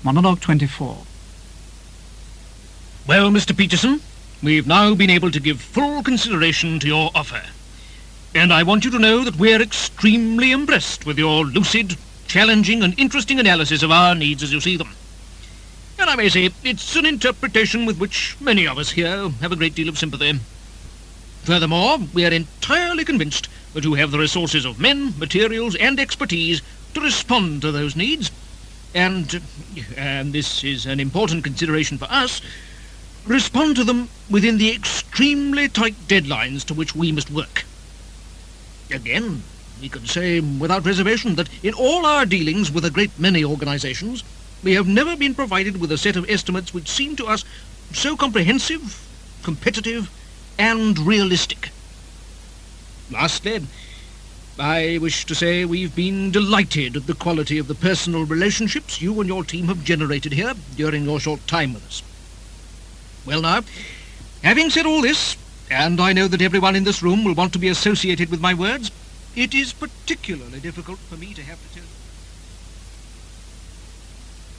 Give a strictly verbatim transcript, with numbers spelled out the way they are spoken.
Monologue twenty-four. Well, Mister Peterson, we've now been able to give full consideration to your offer. And I want you to know that we're extremely impressed with your lucid, challenging and interesting analysis of our needs as you see them. And I may say, it's an interpretation with which many of us here have a great deal of sympathy. Furthermore, we are entirely convinced that you have the resources of men, materials and expertise to respond to those needs. And, and this is an important consideration for us, respond to them within the extremely tight deadlines to which we must work. Again, we can say without reservation that in all our dealings with a great many organizations, we have never been provided with a set of estimates which seem to us so comprehensive, competitive, and realistic. Lastly, I wish to say we've been delighted at the quality of the personal relationships you and your team have generated here during your short time with us. Well now, having said all this, and I know that everyone in this room will want to be associated with my words, it is particularly difficult for me to have to tell you.